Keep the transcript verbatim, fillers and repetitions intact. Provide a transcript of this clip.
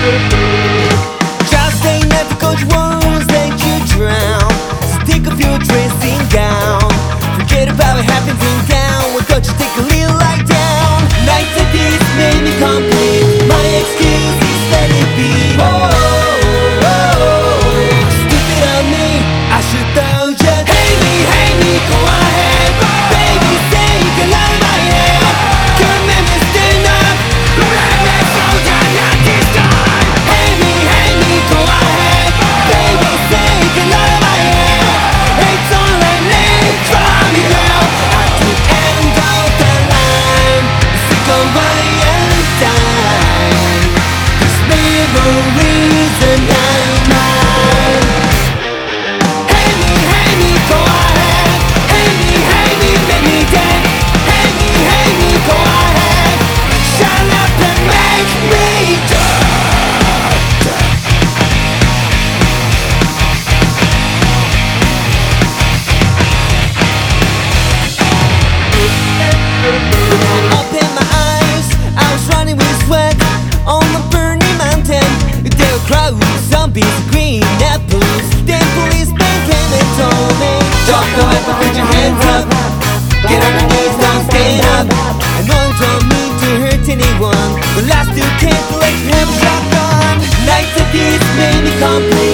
Just saying that the coach won't let you drown, so take off your dressing gown. Forget about what happens in town. Why don't you take a little lie down? Nights like this made me complete. My excuse is let it be. Oh, oh, oh. Stupid of me, I should know just. Hey me, hey me, go ahead. Baby, say you can love my head. Come and stand up. Let me slow down, not this time. Hey me, hey me, go ahead. Baby, say you can love my head. It's all I need from you now. At the end of the line, sick of my own time. These memories are not mine. Hey me, hey me, go ahead. Hey me, hey me, make me dance. Hey me, hey me, go ahead. Shut up and make me Open my eyes, I was running with sweat on the burning mountain. There were crowds, zombies, green apples. Then policemen came and told me, drop the weapon, put your hands up. Get on your knees, now stand up. I know you don't mean to hurt anyone, but I still can't let you have a shotgun. Nights like these made me complete.